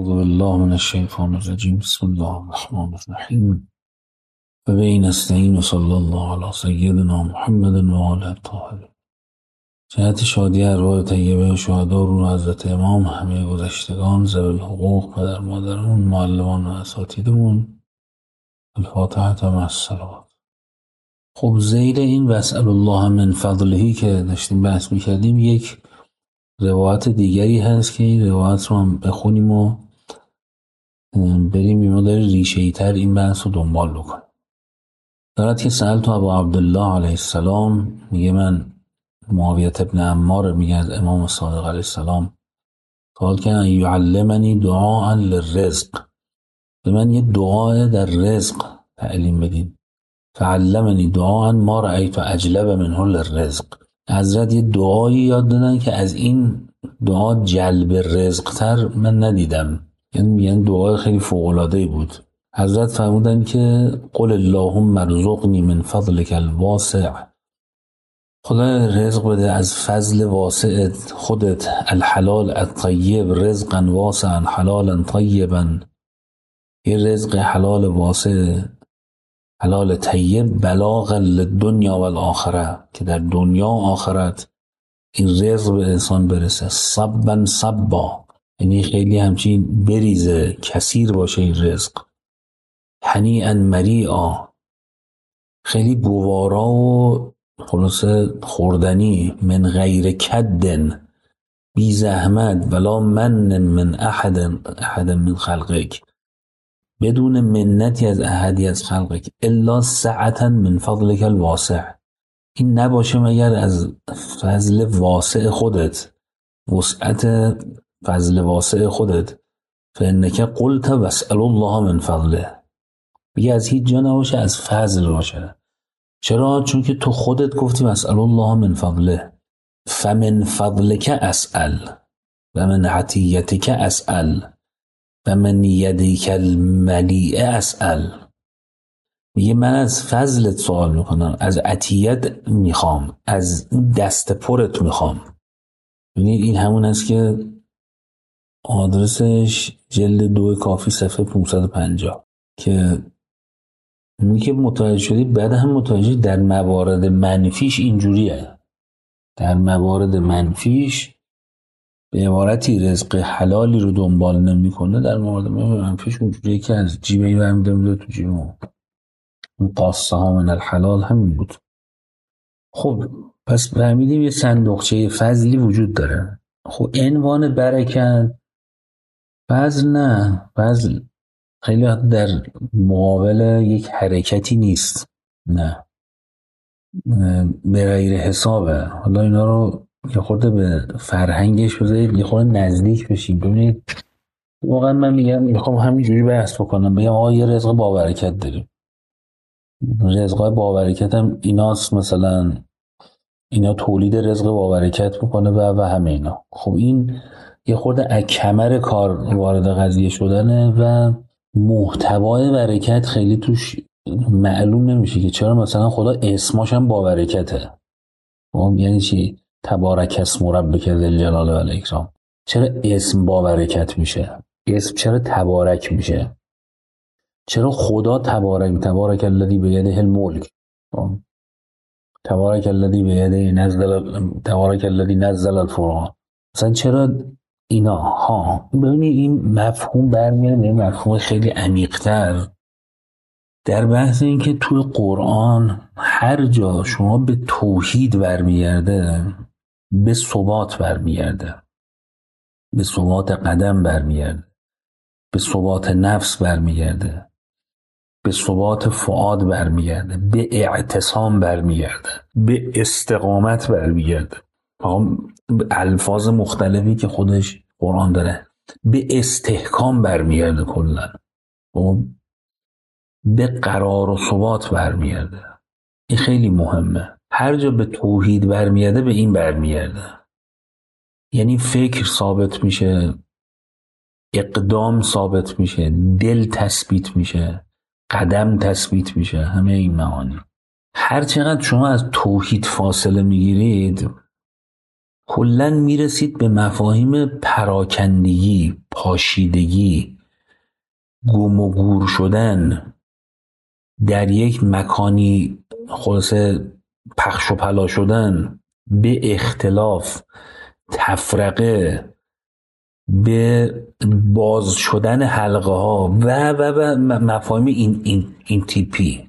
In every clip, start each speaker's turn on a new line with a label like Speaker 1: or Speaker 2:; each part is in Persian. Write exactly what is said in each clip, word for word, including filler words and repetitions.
Speaker 1: أعوذ بالله من الشيطان الرجيم بسم الله الرحمن الرحيم و به نستعین و صلی الله علی سیدنا محمد و آله الطاهرین. جهت شادی ارواح طیبه و شهدا رو حضرت امام، همه گذشتگان، ذوی الحقوق، پدر مادرمون، معلمان و اساتیدمون، الفاتحه مع الصلوات. خب زیر این واسأل الله من فضلهی که داشتیم بحث میکردیم، یک روایت دیگری هست که این روایت رو هم بخونیم و بریم یه داره ریشه‌ای تر این بحث رو دنبال بکنیم. دارد که سألت ابا عبدالله علیه السلام، میگه من معاویه ابن عمار، میگه از امام صادق علیه السلام سوال کردن یعلمنی دعاء للرزق، به من یه دعا در رزق تعلیم بدین. فعلمنی دعاء ما رأیت اجلب منه للرزق، حضرت یه دعایی یاد دادن که از این دعا جلب رزق تر من ندیدم، یعنی میگن دعای خیلی فوق‌العاده‌ای بود. حضرت فرمودن که قل اللهم ارزقنی من فضلک الواسع، خدا رزق بده از فضل واسع خودت، الحلال الطیب رزقا واسعا حلالا طیبا، یه رزق حلال واسع، حلال طیب، بلاغا للدنیا و الاخره، که در دنیا و آخرت این رزق به انسان برسه. صبا صبا، یعنی خیلی همچین بریزه، کثیر باشه این رزق. هنیئا مریئا، خیلی گوارا و خلاصه خوردنی. من غیر کدن، بی زحمت، ولا من من احد احد من خلقک، بدون منتی از احدی از خلقک، الا سعتا من فضلک الواسع، این نباشه مگر از فضل واسع خودت، وسعت فضل واسع خودت. فانک قلت واسأل الله من فضله، بگه از هیچ جا نباشه، از فضل باشه. چرا؟ چون که تو خودت گفتی واسأل الله من فضله. فمن فضلک اسأل و من عطیتک اسأل و من یدیک الملیء اسأل، میگه من از فضلت سوال میکنم، از عطیت میخوام، از دست پرت میخوام. ببینید این همون است که آدرسش جلد دو کافی صفحه پانصد و پنجاه، که میگه که متوجه شدی، بعد هم متوجه در موارد منفیش اینجوریه. در موارد منفیش به عبارتی رزق حلالی رو دنبال نمیکنه، در مورد منفیش اونجوریه که از جیبه این برمیده میده تو جیبه. اون قاصه ها من الحلال همین بود. خب پس فهمیدیم یه صندوقچه فضلی وجود داره. خب عنوان برکت فضل نه، فضل خیلی وقت در مقابل یک حرکتی نیست، نه، به غیر حسابه. حالا اینا رو یه خورده به فرهنگش بذارید، یه خورده نزدیک بشیم. ببینید واقعا من میگم میخوام همینجوری بحث بکنم، بگم آقا یه رزق با برکت داریم، رزقای با برکت هم ایناست، مثلا اینا تولید رزق با برکت میکنه و و همه اینا. خب این یه خورده اکمر کار وارد قضیه شدنه و محتوای برکت خیلی توش معلوم نمیشه که چرا مثلا خدا اسماش هم با برکته. خب یعنی چی؟ تبارک اسم ربک ذی الجلال و الاکرام، چرا اسم با برکت میشه؟ اسم چرا تبارک میشه؟ چرا خدا تبارک تبارک الذی بیده الملک، تبارک الذی بیده نزل تبارک الذی نزل الفرقان، مثلا چرا اینا ها؟ ببینید این مفهوم برمیاد به مفهوم خیلی عمیق‌تر در بحث این که توی قرآن هر جا شما به توحید برمیگرده، به ثبات برمیگرده، به ثبات قدم برمیگرده، به ثبات نفس برمیگرده، به ثبات فؤاد برمیگرده، به اعتصام برمیگرده، به استقامت برمیگرده. الفاظ مختلفی که خودش قرآن داره. به استحکام برمیگرده، کلا به قرار و ثبات برمیگرده. این خیلی مهمه. هر جا به توحید برمیگرده به این برمیگرده، یعنی فکر ثابت میشه، اقدام ثابت میشه، دل تثبیت میشه، قدم تثبیت میشه، همه این معانی. هر چقدر شما از توحید فاصله میگیرید، کلن میرسید به مفاهیم پراکندگی، پاشیدگی، گم و گور شدن در یک مکانی، خلاصه پخش و پلا شدن، به اختلاف، تفرقه، به باز شدن حلقه ها و و و مفاهیم این این این تیپی،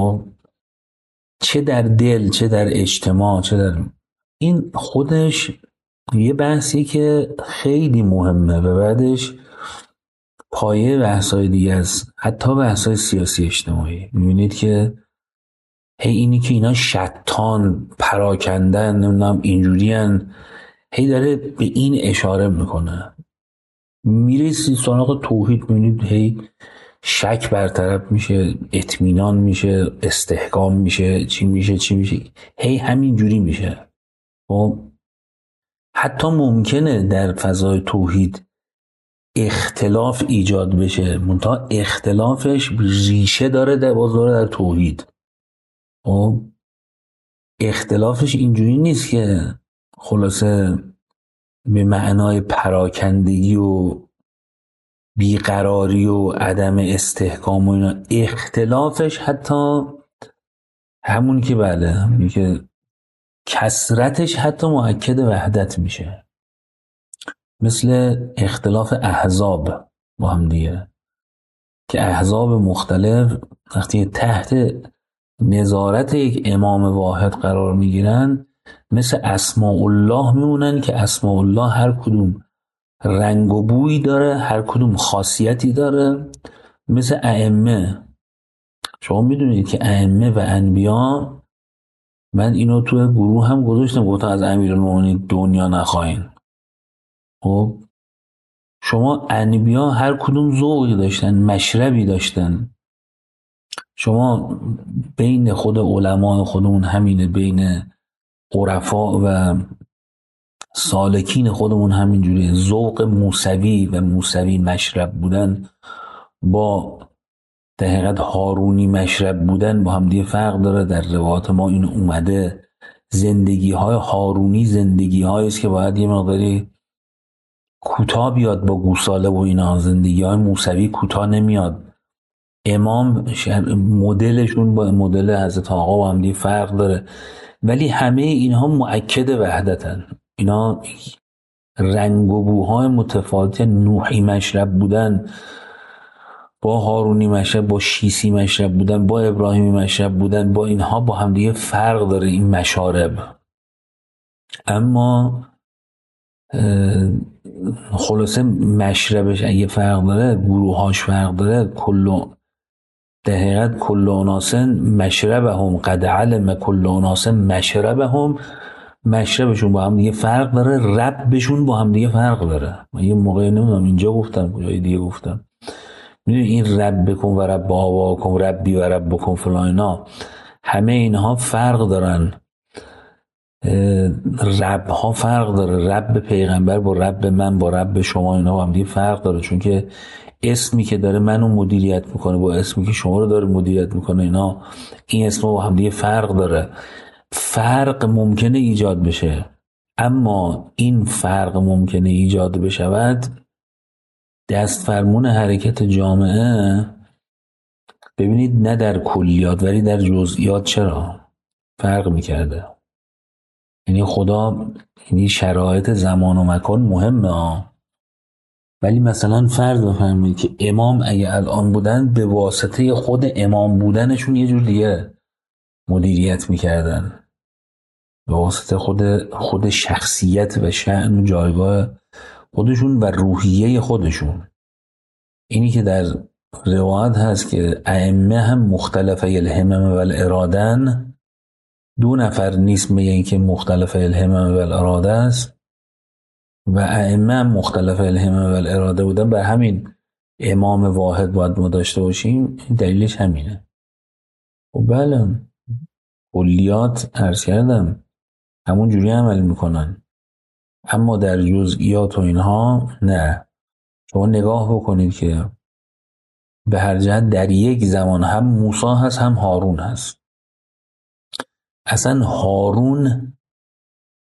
Speaker 1: چه در دل، چه در اجتماع، چه در این، خودش یه بحثی که خیلی مهمه و بعدش پایه بحث‌های دیگه است، حتی بحث‌های سیاسی اجتماعی. می‌بینید که هی اینی که اینا شتان، پراکندن، نمیدونم اینجورین، هی داره به این اشاره میکنه. میرسی سراغ توحید، می‌بینید هی شک برطرف میشه، اطمینان میشه، استحکام میشه، چی میشه چی میشه، هی همین جوری میشه. و حتی ممکنه در فضای توحید اختلاف ایجاد بشه، منتها اختلافش ریشه داره در بازار در توحید. و اختلافش اینجوری نیست که خلاصه به معنای پراکندگی و بیقراری و عدم استحکام و اینا. اختلافش حتی همون که بله همون که کثرتش حتی مؤکد وحدت میشه، مثل اختلاف احزاب با هم دیگه، که احزاب مختلف وقتی تحت نظارت یک امام واحد قرار میگیرن مثل اسماء الله میمونن، که اسماء الله هر کدوم رنگ و بویی داره، هر کدوم خاصیتی داره. مثل ائمه، شما میدونید که ائمه و انبیا، من اینو توی گروه هم گذاشتم، گفتم از امیرالمومنین دنیا نخواهین. خب شما انبیا هر کدوم ذوقی داشتن، مشربی داشتن. شما بین خود علما خودمون همینه، بین عرفا و سالکین خودمون همینجوریه. ذوق موسوی و موسوی مشرب بودن با در حقیقت هارونی مشرب بودن با هم دیگه فرق داره. در روایات ما این اومده زندگی های هارونی زندگی هایی است که باید یه مقداری کوتاه بیاد با گوساله و اینا، زندگی های موسوی کوتاه نمیاد. امام مدلشون با مدل حضرت آقا با هم دیگه فرق داره، ولی همه اینها مؤکد وحدتن. اینا رنگ و بوهای متفاوت، نوحی مشرب بودن با هارونی مشرب، با شیسی مشرب بودن، با ابراهیمی مشرب بودن، با اینها با هم دیگه فرق داره این مشارب. اما خلاصه مشربش اگه فرق داره، گروهاش فرق داره، کل در حقیقت کل اناس مشربهم قد علم کل اناس مشربهم، مشربشون با هم دیگه فرق داره، ربشون با هم دیگه فرق داره. من یه موقع نمیدونم اینجا گفتم کجای دیگه گفتم، میدونی این رب بکن و رب آباکم ربی و رب بکن فلاینا، همه اینها فرق دارن. رب ها فرق داره، رب پیغمبر با رب من با رب شما اینا با هم دیگه فرق داره، چون که اسمی که داره منو مدیریت میکنه با اسمی که شما رو داره مدیریت میکنه، اینا این اسم با هم دیگه فرق داره. فرق ممکنه ایجاد بشه، اما این فرق ممکنه ایجاد بشود دست فرمون حرکت جامعه. ببینید نه در کلیات ولی در جزئیات چرا فرق میکرده. یعنی خدا، یعنی شرایط زمان و مکان مهمه ها، ولی مثلا فرض بفرمایید که امام اگه الان بودن به واسطه خود امام بودنشون یه جور دیگه مدیریت میکردن، به واسطه خود خود شخصیت و شأن و جایگاه خودشون و روحیه خودشون. اینی که در روایت هست که ائمه هم مختلفه الهمم و الارادن، دو نفر نیست میگن که مختلف الهمم و الاراده است، و ائمه هم مختلف الهمم و الاراده بودن. بر همین امام واحد باید ما داشته باشیم، دلیلش همینه. و بله کلیات عرض کردم همون جوری عمل میکنن، اما در جزئیات و اینها نه. شما نگاه بکنید که به هر جهت در یک زمان هم موسی هست هم هارون هست. اصلا هارون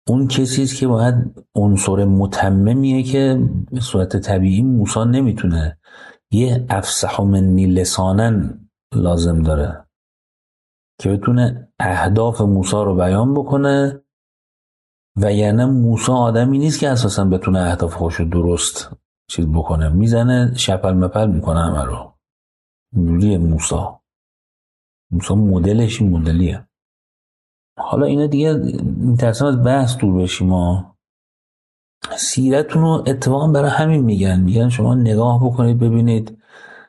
Speaker 1: اون کسی است که باید عنصر متممیه که به صورت طبیعی موسی نمیتونه، یه افصح منی لسانا لازم داره که بتونه اهداف موسی رو بیان بکنه، و یعنی موسی آدمی نیست که اساسا بتونه اهداف خودش رو درست چیز بکنه، میزنه شپل مپل میکنه همه رو. اینجوریه موسی. موسی مدلش این مدلیه. حالا اینا دیگه میترسم از بحث دور بشیم. ما سیرتون رو اتفاقا برای همین میگن، میگن شما نگاه بکنید ببینید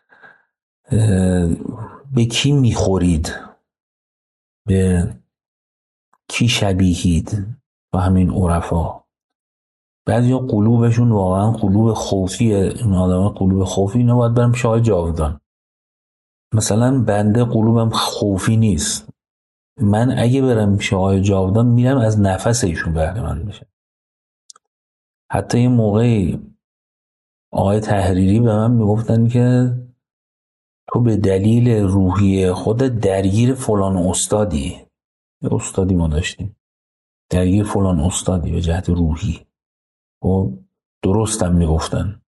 Speaker 1: به کی میخورید، به کی شبیهید و همین عرفا. بعضی ها قلوبشون واقعا قلوب خوفیه، این آدم قلوب خوفی، اینا باید برم شاه جاودان. مثلا بنده قلوبم خوفی نیست، من اگه برم شاه جاودان میرم از نفس ایشون بهره مند میشه. حتی یه موقعی آقای تحریری به من میگفتن که تو به دلیل روحی خود درگیر فلان استادی، یه استادی ما داشتیم درگیر فلان استادی به جهت روحی، و درستم میگفتن.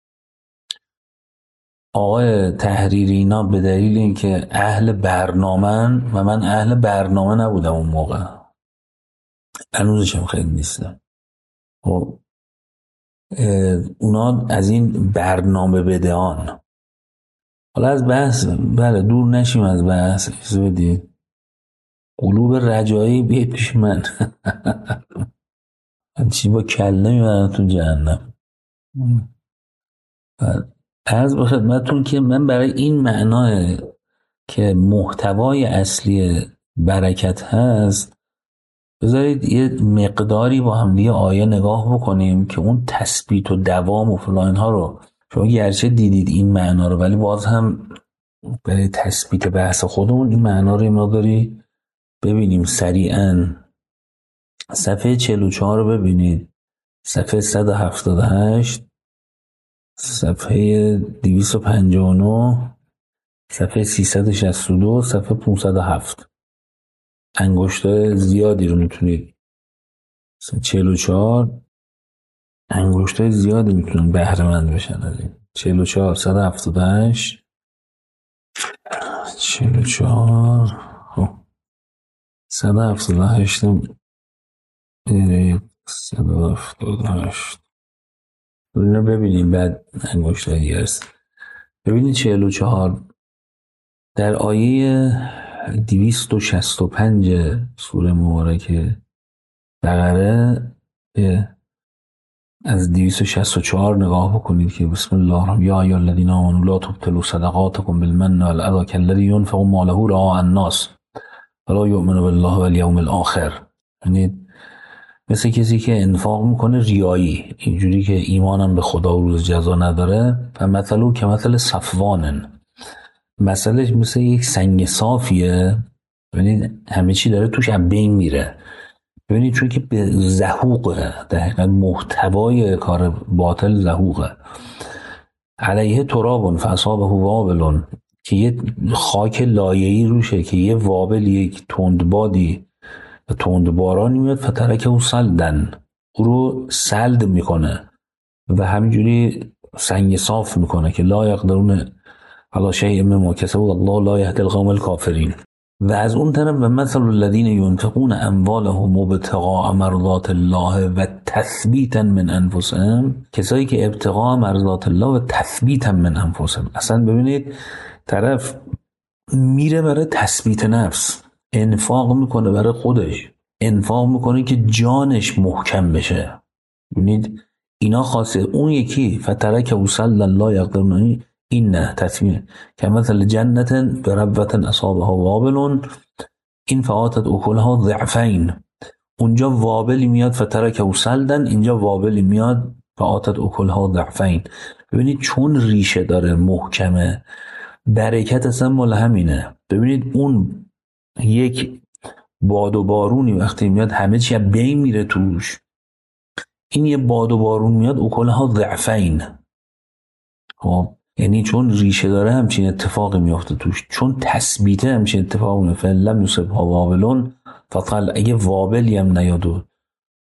Speaker 1: آقای تحریری اینا به دلیل اینکه اهل برنامه‌ن و من اهل برنامه نبودم اون موقع، هنوزشم خیلی نیستم، و اونا از این برنامه بدهان. حالا از بحث بله دور نشیم از بحث، اجازه بدید. قلوب رجایی بیه پیش من چی با کله میبرن تو جهنم. عرض به خدمتتون که من برای این معنای که محتوای اصلی برکت هست، بذارید یه مقداری با هم دیگه آیه نگاه بکنیم که اون تثبیت و دوام و فلان ها رو شما گرچه دیدید این معنا رو، ولی باز هم برای تثبیت بحث خودمون این معنا رو مقداری ببینیم سریعا. صفحه چهل و چهار رو ببینید، صفحه صد و هفتاد و هشت، صفحه دویست و پنجاه و نه، صفحه سیصد و شصت و دو، صفحه پانصد و هفت. انگشتای زیادی رو میتونید، چهل و چهار انگشتای زیادی میتونن بهره مند بشن از این. چهل و چهار، صد و هفتاد و هشت، چهل و چهار، خب صد و هفتاد و هشت، صد و هفتاد و هشت رو ببینیم. بعد انگشتای دیگه است. ببینید چهل و چهار در آیه دویست و شصت و پنج سوره مبارکه بقره، از دویست و شصت و چهار نگاه بکنید که بسم الله الرحمن یا ایها الذین آمنوا لا تبطلوا صدقاتکم بالمن والأذى كالذی ينفق ماله رئاء الناس ولا یؤمن بالله والیوم الآخر. یعنی مثل کسی که انفاق میکنه ریایی، اینجوری که ایمانم به خدا و روز جزا نداره. و مثلا که مثل صفوانن، مثلش مثل یک سنگ صافیه، ببینید همه چی داره توش از بین میره. ببینید چون که به زهوقه، دقیقا محتوای کار باطل زهوقه. علیه ترابون فاصابه وابلون، که یه خاک لایه‌ای روشه که یه وابل، یک تندبادی و تندبارانی میاد فترکه او سلدن، او رو سلد میکنه و همینجوری سنگ صاف میکنه که لا یقدرون علی شیء مما کسبوا الله لا یهدی القوم الکافرین. و از اون طرف و مثل الذین ينفقون اموالهم ابتغاء مرضات الله و تثبیتا من انفسهم، کسایی که ابتغاء مرضات الله و تثبیتا من انفسهم. اصلا ببینید طرف میره برای تثبیت نفس، انفاق میکنه برای خودش، انفاق میکنه که جانش محکم بشه. ببینید اینا خاصه. اون یکی فترک وصل الله یقدرون، این نه تصمیم که مثل جنت بربوت اصابها وابلون این فآتت اکلها ضعفین. اونجا وابلی میاد فترک وصلدن، اینجا وابلی میاد فآتت اکلها ضعفین. ببینید چون ریشه داره محکمه، برکت اصلا مال همینه. ببینید اون یک باد و بارونی وقتی میاد همه چی بین میره توش، این یه باد و بارون میاد اکلها ضعفین. خب یعنی چون ریشه داره همچین اتفاقی میفته توش، چون تثبیته همچین اتفاقی میفته. لم یصبها وابلون فقال، اگه وابلی هم نیاد و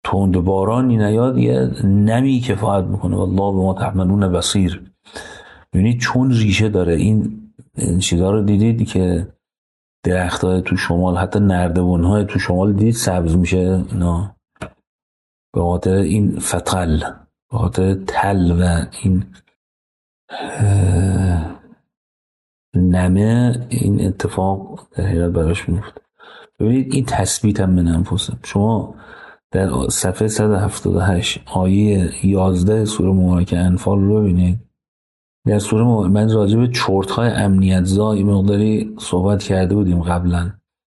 Speaker 1: تند بارانی نیاد یه نمی کفایت میکنه. والله بما تعملون بصیر. یعنی چون ریشه داره این این چیزا رو دیدید که درخت‌های تو شمال، حتی نردبون‌های تو شمال دیدید سبز میشه اینا به خاطر این فتل، به خاطر تل و این نمه این اتفاق در حقیقت براش میفته. ببینید این تثبیت هم من انفسم. شما در صفحه صد و هفتاد و هشت آیه یازده سوره مبارکه انفال رو ببینید. در سوره مبارکه من راجع به چرت‌های امنیت زا این مقداری صحبت کرده بودیم قبلا.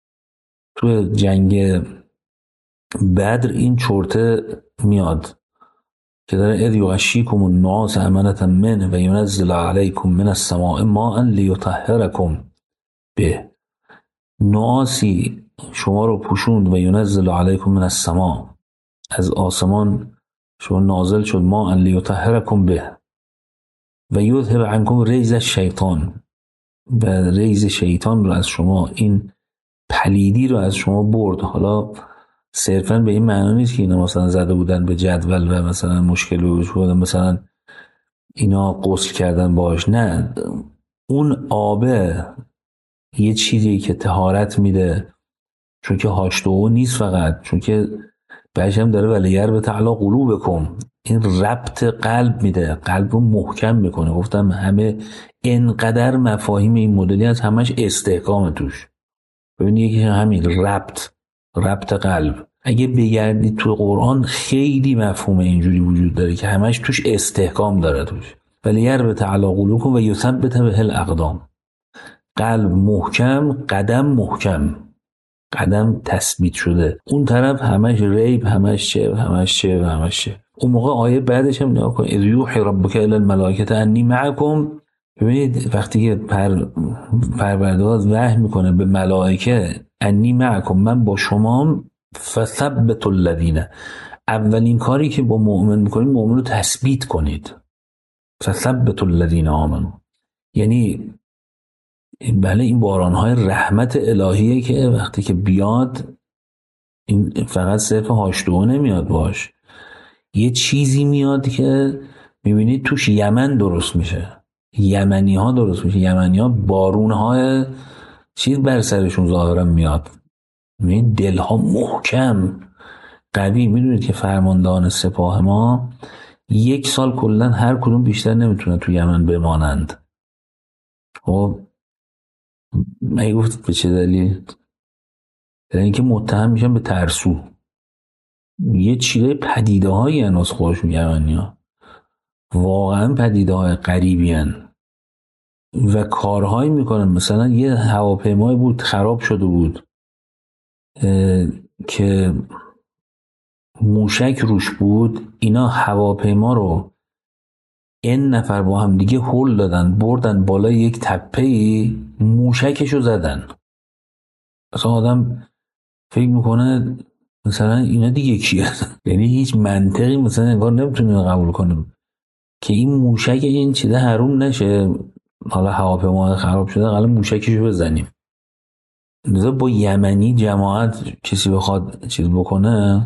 Speaker 1: تو جنگ بدر این چرته میاد که داره اذ یغشیکم النعاس امنة منه و ینزل علیکم من السماء ماء لیطهرکم به. نعاسی شما رو پوشوند و ینزل علیکم من السماء، از آسمان شما نازل شد، ماء لیطهرکم به و یذهب عنکم ریز الشیطان، و ریز شیطان رو از شما، این پلیدی رو از شما برد. حالا صرفاً به این معنی نیست که اینا مثلا زده بودن به جدول و مثلا مشکل روش بودن مثلا اینا غسل کردن باش، نه، اون آبه یه چیزی که طهارت میده، چون که هاشتو نیست فقط، چون که بهش هم داره ولیگر به تعالی قلوبکم، این ربط قلب میده، قلب رو محکم میکنه. گفتم همه انقدر مفاهیم این مدلی از همش استحکام توش. ببینید یکی همین ربط، ربط قلب. اگه بگردید تو قرآن خیلی مفهوم اینجوری وجود داره که همش توش استحکام داره توش. ولیگر به تعالی قلوبکم و یثبت به الاقدام. قلب محکم، قدم محکم، قدم تثبیت شده. اون طرف همش ریب، همش چه همش چه و همش چه. اون موقع آیه بعدش هم نگاه کن، اذ یوحی ربک الی الملائکه انی معکم. ببینید وقتی که پر پروردگار وحی میکنه به ملائکه انی معکم، من با شما، فثبتوا الذین، اولین کاری که با مؤمن میکنید مؤمن رو تثبیت کنید. فثبتوا الذین آمنوا، یعنی بله این بارانهای رحمت الهیه که وقتی که بیاد این فقط صرف هاشتو نمیاد باش، یه چیزی میاد که میبینید توش یمن درست میشه، یمنی ها درست میشه. یمنی ها بارون های چیز بر سرشون ظاهرا میاد، میبینید دل ها محکم قوی. میدونید که فرماندهان سپاه ما یک سال کلن هر کدوم بیشتر نمیتونه تو یمن بمانند. خب مگه گفتید به چه دلیل؟ یعنی که متهم میشن به ترسو. یه چیزای پدیده هایی هنوز خودشون یمنی ها واقعا پدیده های غریبی هن و کارهایی میکنن. مثلا یه هواپیمای بود خراب شده بود که موشک روش بود، اینا هواپیما رو این نفر با هم دیگه هول دادن بردن بالای یک تپه‌ای، موشکشو زدن. اصلا آدم فکر میکنه مثلا اینا دیگه کیه؟ یعنی هیچ منطقی مثلا انگار نمیتونه قبول کنه که این موشک این چیزه حروم نشه. حالا هواپیما خراب شده حالا موشکشو بزنیم. لذا با یمنی جماعت کسی بخواد چیز بکنه،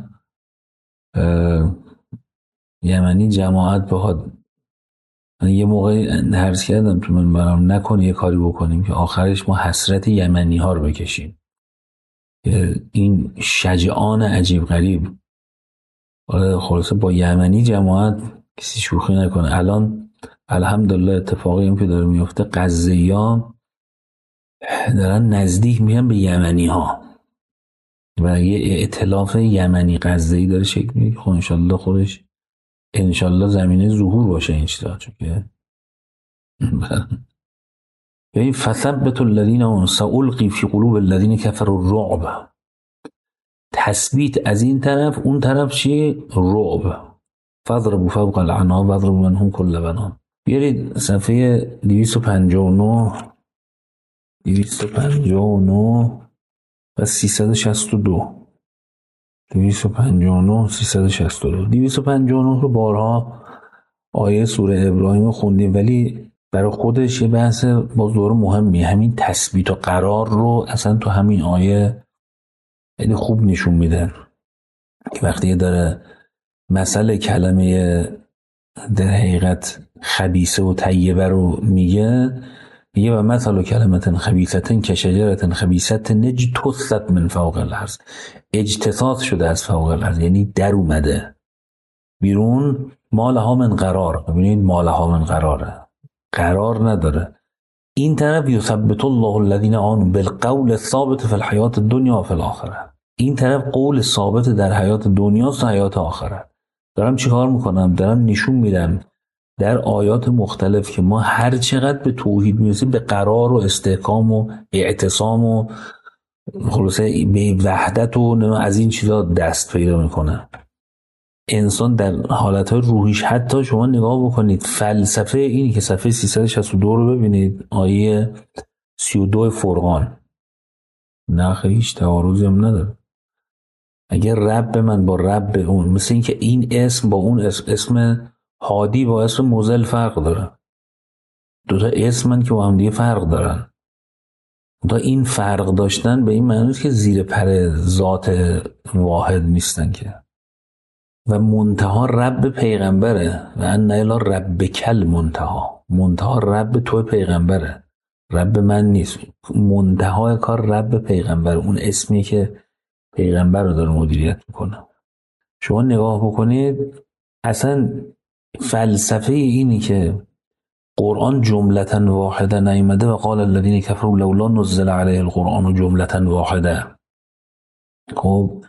Speaker 1: یمنی جماعت بخواد، من یه موقعی عرض کردم تو من برام نکنه یه کاری بکنیم که آخرش ما حسرت یمنی ها رو بکشیم. این شجعان عجیب غریب خلاصه با یمنی جماعت کسی شوخی نکنه. الان الحمدلله اتفاقی هم که داره میفته، غزه‌ای‌ها دارن نزدیک میان به یمنی ها و یه ائتلاف یمنی غزه‌ای داره شکل میگیره. خب انشالله خودش انشالله زمینه ظهور باشه این چیزا. چون که یعنی فثبتوا الذین آمنوا سألقی فی قلوب الذین کفروا الرعب. تثبیت از این طرف، اون طرف چی؟ رعب. فاضربوا فوق الاعناق واضربوا منهم كل بنان. بیارید صفحه دویست و پنجاه و نه دویست و پنجاه و نه و سیصد و شصت و دو دویست و پنجاه و نه سیصد و شصت و دو دویست و پنجاه و نه رو بارها آیه سوره ابراهیم رو خوندیم، ولی برای خودش یه بحث باز دوره مهمیه. همین تثبیت و قرار رو اصلا تو همین آیه خیلی خوب نشون میدن. که وقتی داره مثل کلمه در حقیقت خبیثه و طیبه رو میگه، میگه و مثل کلمت خبیثتن که شجرت خبیثت اجتثت من فوق الارض. اجتثاث شده از فوق الارض یعنی در اومده بیرون. مالها من قرار، ببینید مالها من قراره، قرار نداره. این طرف یثبت الله الذین آمنوا بالقول الثابت فی الحیات الدنیا و فی الاخره. این طرف قول ثابت در حیات دنیا و حیات آخره. دارم چی کار میکنم؟ دارم نشون میدم در آیات مختلف که ما هر چقدر به توحید میرسیم به قرار و استحکام و اعتصام و خلاصه به وحدت و از این چیزا دست پیدا میکنه. انسان در حالتهای روحیش، حتی شما نگاه بکنید فلسفه اینی که صفحه سیصد و شصت و دو رو ببینید، آیه سی و دو فرقان، نه خیلی هیچ تعارضی هم نداره. اگر رب من با رب اون، مثل این که این اسم با اون اسم، اسم هادی با اسم مزل فرق داره، دوتا اسم من که با هم دیگه فرق دارن. تا این فرق داشتن به این معنی که زیر پر ذات واحد نیستن که. و منتها رب پیغمبره و ان الی ربک المنتها، منتها رب تو پیغمبره، رب من نیست. منتهای کار رب پیغمبر، اون اسمی که پیغمبر رو داره مدیریت میکنه. شما نگاه بکنید اصلا فلسفه اینی که قرآن جملةً واحده نیامده و قال الذين كفروا لولا نزل عليه القرآن جملةً واحده. خب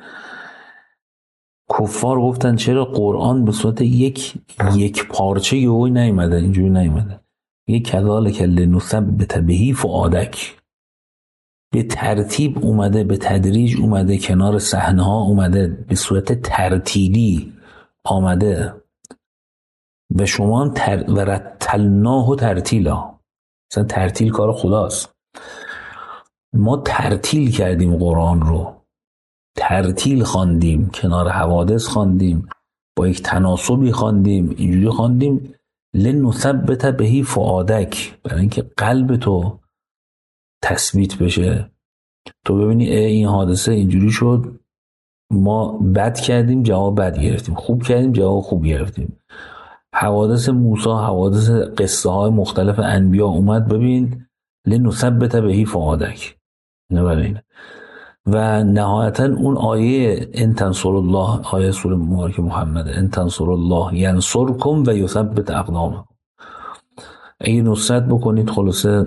Speaker 1: کفار گفتن چرا قرآن به صورت یک یک پارچه یهویی نیامده، اینجوری نیامده. یک کذالک لنثبت به فؤادک، به ترتیب اومده، به تدریج اومده، کنار صحنه ها اومده، به صورت ترتیبی آمده و شما هم تر... و رتلناه ترتیلا. مثلا ترتیل کار خداست. ما ترتیل کردیم قرآن رو، ترتیل خواندیم، کنار حوادث خواندیم، با یک تناسبی خواندیم، اینجوری خواندیم لنثبت به فؤادک، برای اینکه قلب تو تثبیت بشه. تو ببینی این حادثه اینجوری شد، ما بد کردیم جواب بد گرفتیم، خوب کردیم جواب خوب گرفتیم. حوادث موسی، حوادث قصه های مختلف انبیا اومد، ببین لنثبت به فؤادک، نبرین. و نهایتا اون آیه ان تنصر الله، آیه سوره مبارک محمد، ان تنصر الله ینصرکم و یثبت اقدامکم، اگه نصرت بکنید خلاصه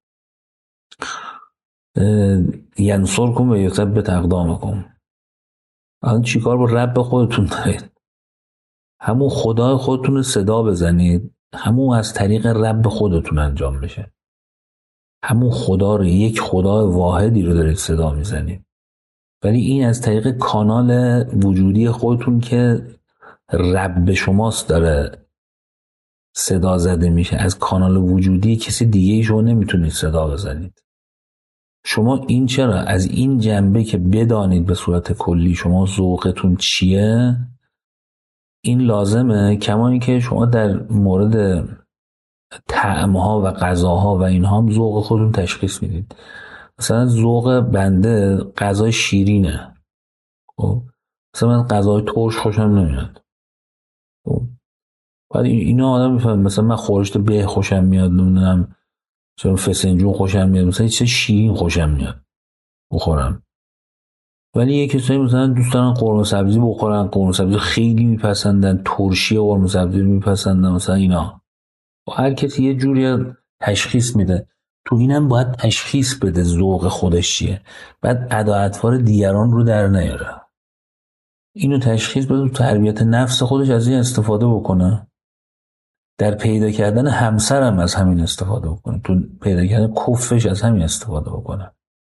Speaker 1: ینصرکم و یثبت اقدامکم. الان چیکار با رب خودتون دارید؟ همون خدای خودتون رو صدا بزنید، همون از طریق رب خودتون انجام بشه. همون خدا رو، یک خدای واحدی رو دارید صدا میزنید، ولی این از طریق کانال وجودی خودتون که رب شماست داره صدا زده میشه. از کانال وجودی کسی دیگه شما نمیتونید صدا بزنید. شما این چرا از این جنبه که بدانید به صورت کلی شما ذوقتون چیه، این لازمه. کما اینکه شما در مورد طعمها و غذاها و اینها هم ذوق خودتون تشخیص میدید. مثلا ذوق بنده غذای شیرینه، خب مثلا من غذای ترش خوشم نمیاد. خب بعد اینا آدم میفهمه، مثلا من خورشت به خوشم میاد، نمیدونم چون فسنجون خوشم میاد، مثلا چه شیرین خوشم میاد بخورم. ولی یه کسایی مثلا دوست دارن قرمه سبزی بخورن، قرمه سبزی خیلی میپسندن، ترشی قرمه سبزی میپسندن، مثلا اینا. و هر کسی یه جوری تشخیص میده. تو اینم باید تشخیص بده ذوق خودش چیه، بعد ادا اطوار دیگران رو در نیاره. اینو تشخیص بده، تو تربیت نفس خودش از این استفاده بکنه، در پیدا کردن همسرم از همین استفاده بکنه، تو پیدا کردن کفش از همین استفاده بکنه.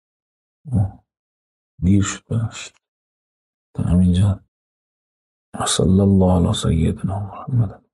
Speaker 1: دیر شد باشید تا همینجا. صلی الله علی سیدنا محمد.